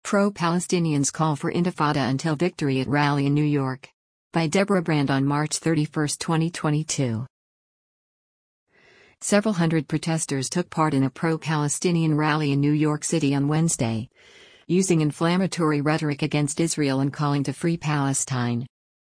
Pro-Palestinians call for Intifada until victory at rally in New York. By Deborah Brand on March 31, 2022. Several hundred protesters took part in a pro-Palestinian rally in New York City on Wednesday, using inflammatory rhetoric against Israel and calling to free Palestine.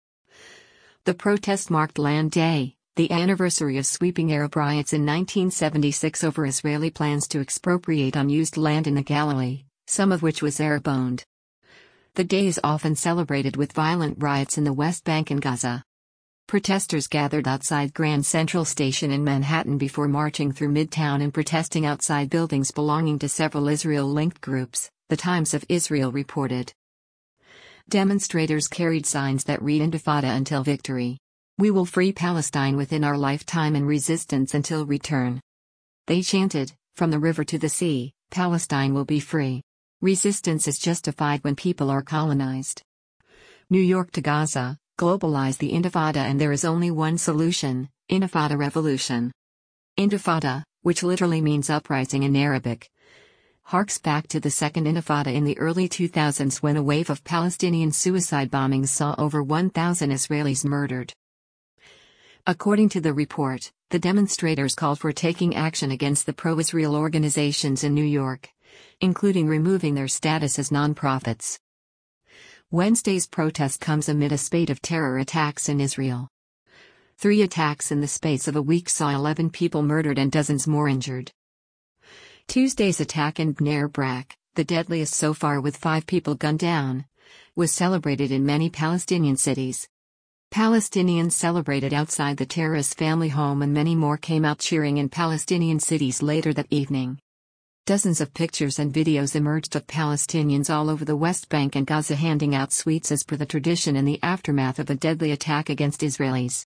The protest marked Land Day, the anniversary of sweeping Arab riots in 1976 over Israeli plans to expropriate unused land in the Galilee, some of which was Arab-owned. The day is often celebrated with violent riots in the West Bank and Gaza. Protesters gathered outside Grand Central Station in Manhattan before marching through Midtown and protesting outside buildings belonging to several Israel-linked groups, The Times of Israel reported. Demonstrators carried signs that read Intifada until victory. We will free Palestine within our lifetime and resistance until return. They chanted, from the river to the sea, Palestine will be free. Resistance is justified when people are colonized. New York to Gaza, globalize the Intifada and there is only one solution, Intifada revolution. Intifada, which literally means uprising in Arabic, harks back to the Second Intifada in the early 2000s when a wave of Palestinian suicide bombings saw over 1,000 Israelis murdered. According to the report, the demonstrators called for taking action against the pro-Israel organizations in New York, including removing their status as non-profits. Wednesday's protest comes amid a spate of terror attacks in Israel. 3 attacks in the space of a week saw 11 people murdered and dozens more injured. Tuesday's attack in Bnei Brak, the deadliest so far with 5 people gunned down, was celebrated in many Palestinian cities. Palestinians celebrated outside the terrorist family home and many more came out cheering in Palestinian cities later that evening. Dozens of pictures and videos emerged of Palestinians all over the West Bank and Gaza handing out sweets as per the tradition in the aftermath of a deadly attack against Israelis.